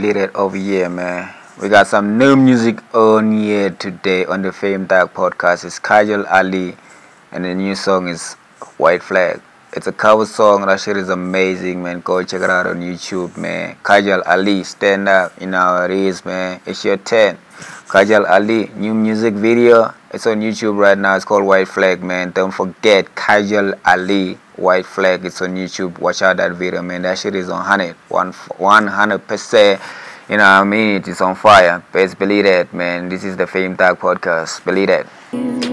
It over here, man. We got some new music on here today on the Fame Tag podcast. It's Kajal Ali, and the new song is White Flag. It's a cover song. That shit is amazing, man. Go check it out on YouTube, man. Kajal Ali, stand up. You know how it is, man. It's your 10. Kajal Ali, new music video. It's on YouTube right now. It's called White Flag, man. Don't forget Kajal Ali, White Flag. It's on YouTube. Watch out that video, man. That shit is on 100%. You know what I mean? It is on fire. Best believe that, man. This is the Fame Tag podcast. Believe that.